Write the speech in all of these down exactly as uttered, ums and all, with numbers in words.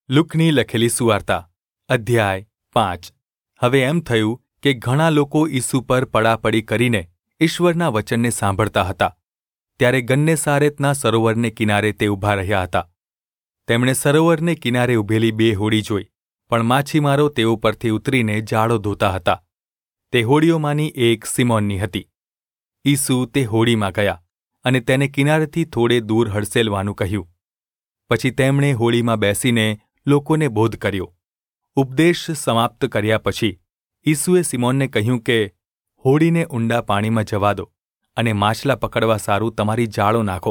લુકની લખેલી સુવાર્તા અધ્યાય પાંચ. હવે એમ થયું કે ઘણા લોકો ઈસુ પર પડાપડી કરીને ઈશ્વરના વચનને સાંભળતા હતા. ત્યારે ગન્નેસારેતના સરોવરને કિનારે તે ઊભા રહ્યા હતા. તેમણે સરોવરને કિનારે ઊભેલી બે હોડી જોઈ, પણ માછીમારો તેઓ પરથી ઉતરીને જાળો ધોતા હતા. તે હોડીઓમાંની એક સિમોનની હતી. ઈસુ તે હોડીમાં ગયા અને તેને કિનારેથી થોડે દૂર હડસેલવાનું કહ્યું. પછી તેમણે હોડીમાં બેસીને લોકોને બોધ કર્યો. ઉપદેશ સમાપ્ત કર્યા પછી ઈસુએ સિમોનને કહ્યું કે હોડીને ઊંડા પાણીમાં જવા દો અને માછલા પકડવા સારું તમારી જાળો નાખો.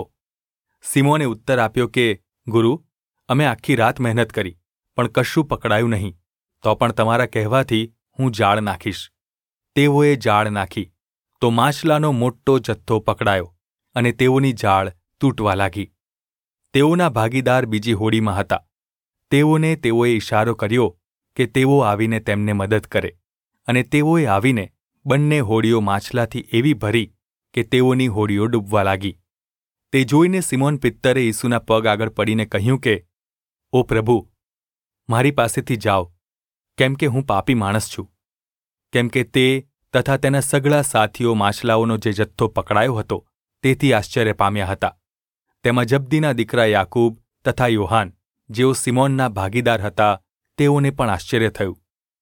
સિમોને ઉત્તર આપ્યો કે, ગુરુ, અમે આખી રાત મહેનત કરી, પણ કશું પકડાયું નહીં. તો પણ તમારા કહેવાથી હું જાળ નાખીશ. તેઓએ જાળ નાખી, તો માછલાનો મોટો જથ્થો પકડાયો અને તેઓની જાળ તૂટવા લાગી. તેઓના ભાગીદાર બીજી હોડીમાં હતા. તેઓને તેઓએ ઇશારો કર્યો કે તેઓ આવીને તેમને મદદ કરે, અને તેઓએ આવીને બંને હોડીઓ માછલાથી એવી ભરી કે તેઓની હોડીઓ ડૂબવા લાગી. તે જોઈને સિમોન પિત્તરે ઈસુના પગ આગળ પડીને કહ્યું કે, ઓ પ્રભુ, મારી પાસેથી જાઓ, કેમ કે હું પાપી માણસ છું. કેમ કે તે તથા તેના સગળા સાથીઓ માછલાઓનો જે જથ્થો પકડાયો હતો તેથી આશ્ચર્ય પામ્યા હતા. તેમાં જબ્દીના દીકરા યાકૂબ તથા યોહાન, જેઓ સિમોનના ભાગીદાર હતા, તેઓને પણ આશ્ચર્ય થયું.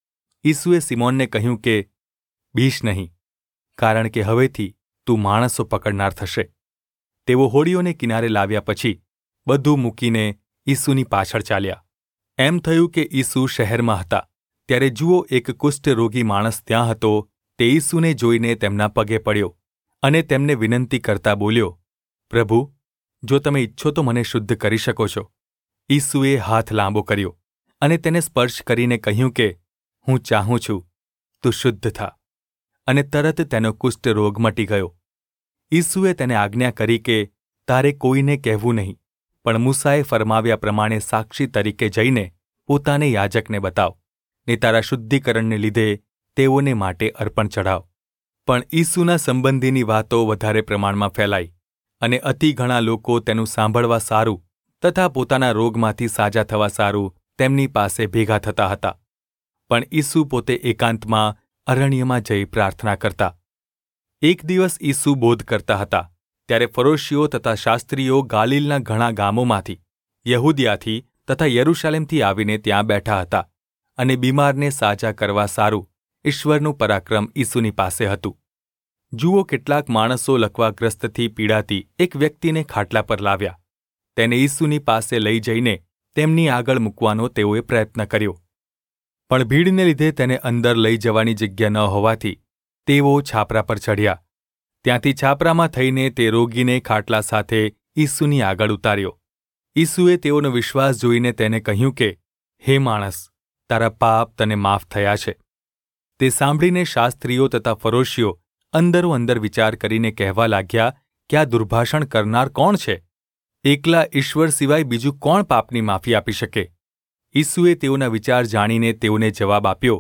ઈસુએ સિમોનને કહ્યું કે, બીશ નહીં, કારણ કે હવેથી તું માણસો પકડનાર થશે. તેઓ હોડીઓને કિનારે લાવ્યા પછી બધું મૂકીને ઈસુની પાછળ ચાલ્યા. એમ થયું કે ઈસુ શહેરમાં હતા ત્યારે જુઓ એક કુષ્ઠરોગી માણસ ત્યાં હતો. તે ઈસુને જોઈને તેમના પગે પડ્યો અને તેમને વિનંતી કરતા બોલ્યો, પ્રભુ, જો તમે ઈચ્છો તો મને શુદ્ધ કરી શકો છો. ઈસુએ હાથ લાંબો કર્યો અને તેને સ્પર્શ કરીને કહ્યું કે, હું ચાહું છું, તું શુદ્ધ થા. અને તરત તેનો કુષ્ઠરોગ મટી ગયો. ઈસુએ તેને આજ્ઞા કરી કે તારે કોઈને કહેવું નહીં, પણ મૂસાએ ફરમાવ્યા પ્રમાણે સાક્ષી તરીકે જઈને પોતાને યાજકને બતાવ, ને તારા શુદ્ધિકરણને લીધે તેઓને માટે અર્પણ ચઢાવ. પણ ઈસુના સંબંધીની વાતો વધારે પ્રમાણમાં ફેલાઈ, અને અતિ ઘણા લોકો તેનું સાંભળવા સારું તથા પોતાના રોગમાંથી સાજા થવા સારું તેમની પાસે ભેગા થતા હતા. પણ ઈસુ પોતે એકાંતમાં અરણ્યમાં જઈ પ્રાર્થના કરતા. એક દિવસ ઈસુ બોધ કરતા હતા ત્યારે ફરોશીઓ તથા શાસ્ત્રીઓ ગાલિલના ઘણા ગામોમાંથી, યહૂદિયાથી તથા યરૂશાલેમથી આવીને ત્યાં બેઠા હતા, અને બીમારને સાજા કરવા સારું ઈશ્વરનું પરાક્રમ ઈસુની પાસે હતું. જુઓ, કેટલાક માણસો લકવાગ્રસ્તથી પીડાતી એક વ્યક્તિને ખાટલા પર લાવ્યા. તેને ઈસુની પાસે લઈ જઈને તેમની આગળ મૂકવાનો તેઓએ પ્રયત્ન કર્યો. પણ ભીડને લીધે તેને અંદર લઈ જવાની જગ્યા ન હોવાથી તેઓ છાપરા પર ચઢ્યા. ત્યાંથી છાપરામાં થઈને તે રોગીને ખાટલા સાથે ઈસુની આગળ ઉતાર્યો. ઈસુએ તેઓનો વિશ્વાસ જોઈને તેને કહ્યું કે, હે માણસ, તારા પાપ તને માફ થયા છે. તે સાંભળીને શાસ્ત્રીઓ તથા ફરોશીઓ અંદરો અંદર વિચાર કરીને કહેવા લાગ્યા કે આ દુર્ભાષણ કરનાર કોણ છે? એકલા ઈશ્વર સિવાય બીજું કોણ પાપની માફી આપી શકે? ઈસુએ તેઓના વિચાર જાણીને તેઓને જવાબ આપ્યો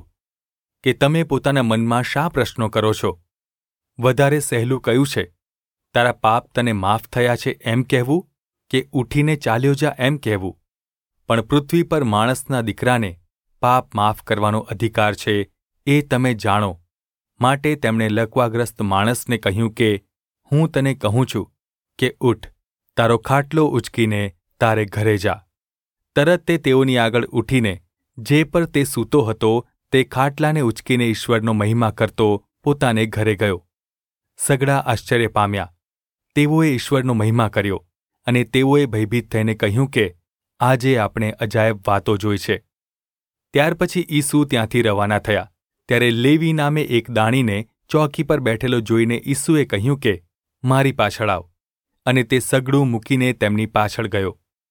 કે તમે પોતાના મનમાં શા પ્રશ્નો કરો છો? વધારે સહેલું કયું છે, તારા પાપ તને માફ થયા છે એમ કહેવું, કે ઉઠીને ચાલ્યો જા એમ કહેવું? પણ પૃથ્વી પર માણસના દીકરાને પાપ માફ કરવાનો અધિકાર છે એ તમે જાણો. માટે તેમણે લકવાગ્રસ્ત માણસને કહ્યું કે, હું તને કહું છું કે ઉઠ, તારો ખાટલો ઉચકીને તારે ઘરે જા. તરત તે તેઓની આગળ ઉઠીને જે પર તે સૂતો હતો તે ખાટલાને ઉચકીને ઈશ્વરનો મહિમા કરતો પોતાને ઘરે ગયો. સગડા આશ્ચર્ય પામ્યા. તેઓએ ઈશ્વરનો મહિમા કર્યો, અને તેઓએ ભયભીત થઈને કહ્યું કે આજે આપણે અજાયબ વાતો જોઈ છે. ત્યાર પછી ઈસુ ત્યાંથી રવાના થયા. ત્યારે લેવી નામે એક દાણીને ચોકી પર બેઠેલો જોઈને ઈસુએ કહ્યું કે મારી પાછળ આવ, અને તે સગડું મૂકીને તેમની પાછળ ગયો.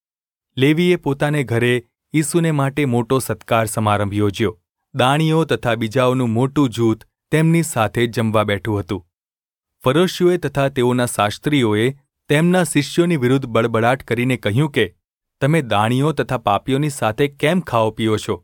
લેવીએ પોતાને ઘરે ઈસુને માટે મોટો સત્કાર સમારંભ યોજ્યો. દાણીઓ તથા બીજાઓનું મોટું જૂથ તેમની સાથે જમવા બેઠું હતું. ફરોશીઓએ તથા તેઓના શાસ્ત્રીઓએ તેમના શિષ્યોની વિરુદ્ધ બડબડાટ કરીને કહ્યું કે તમે દાણીઓ તથા પાપીઓની સાથે કેમ ખાઓ પીઓ છો?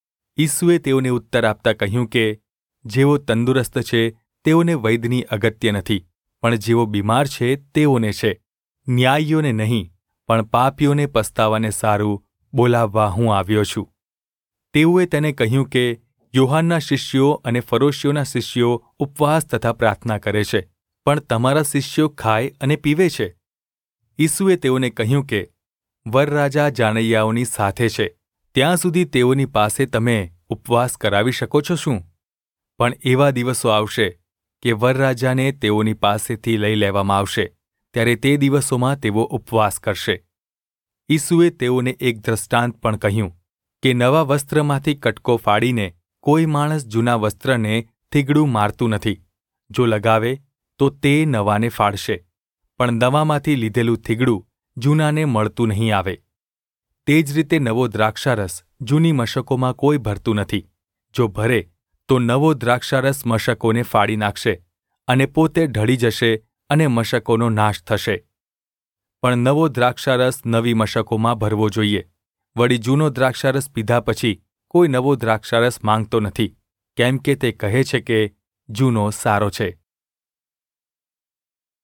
ઈસુએ તેઓને ઉત્તર આપતા કહ્યું કે જેઓ તંદુરસ્ત છે તેઓને વૈદ્યની અગત્ય નથી, પણ જેઓ બીમાર છે તેઓને છે. ન્યાયીઓને નહીં, પણ પાપીઓને પસ્તાવાને સારું બોલાવવા હું આવ્યો છું. તેઓએ તેને કહ્યું કે યોહાનના શિષ્યો અને ફરોશીઓના શિષ્યો ઉપવાસ તથા પ્રાર્થના કરે છે, પણ તમારા શિષ્યો ખાય અને પીવે છે. ઈસુએ તેઓને કહ્યું કે વરરાજા જાનૈયાઓની સાથે છે, ત્યાં સુધી તેઓની પાસે તમે ઉપવાસ કરાવી શકો છો શું? પણ એવા દિવસો આવશે કે વરરાજાને તેઓની પાસેથી લઈ લેવામાં આવશે, ત્યારે તે દિવસોમાં તેઓ ઉપવાસ કરશે. ઈસુએ તેઓને એક દ્રષ્ટાંત પણ કહ્યું કે નવા વસ્ત્રમાંથી કટકો ફાડીને કોઈ માણસ જૂના વસ્ત્રને થીગડું મારતું નથી. જો લગાવે તો તે નવાને ફાડશે, પણ નવામાંથી લીધેલું થીગડું જૂનાને મળતું નહીં આવે. તે જ રીતે નવો દ્રાક્ષારસ જૂની મશકોમાં કોઈ ભરતું નથી. જો ભરે તો નવો દ્રાક્ષારસ મશકોને ફાડી નાખશે અને પોતે ઢળી જશે અને મશકોનો નાશ થશે. પણ નવો દ્રાક્ષારસ નવી મશકોમાં ભરવો જોઈએ. વળી જૂનો દ્રાક્ષારસ પીધા પછી કોઈ નવો દ્રાક્ષારસ માંગતો નથી, કેમ કે તે કહે છે કે જૂનો સારો છે.